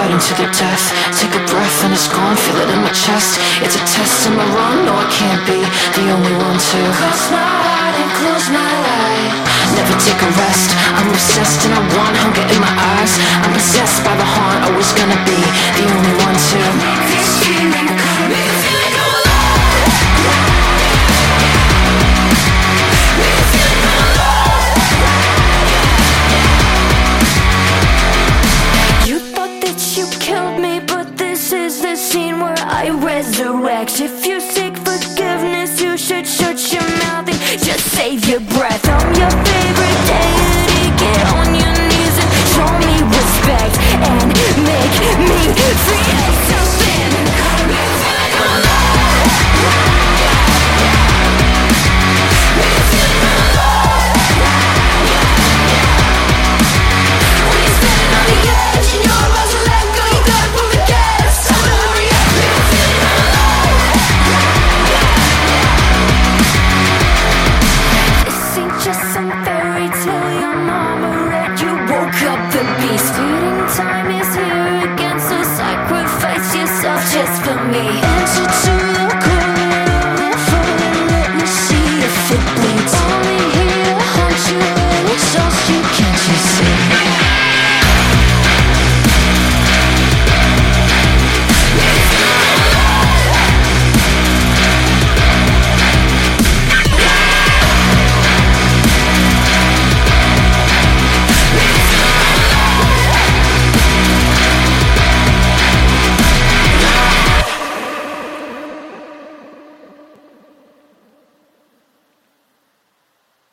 fighting to the death. Take a breath and it's gone, feel it in my chest. It's a test, am I wrong? No, I can't be the only one to cross my heart and close my eye. Never take a rest, I'm obsessed and I want hunger in my eyes. I'm possessed by the heart, always gonna be the only one to make this feeling come, make it feel like I'm alive. Make it feel like I'm alive. You thought that you killed me, but this is the scene where I resurrect. If you seek forgiveness, you should shut your mouth and just save your breath. I'm your favorite deity, get on your knees and show me respect and make me feel something. Make me feel like I'm alive. Make me feel like I'm alive. When you're standing on the edge and you're about to let go, you gotta pull the gas. Time to hurry up. Make me feel like I'm alive. This ain't just some fairy tale your mama read. You woke up the beast. Feeding time is here again, so sacrifice yourself just for me. Answer to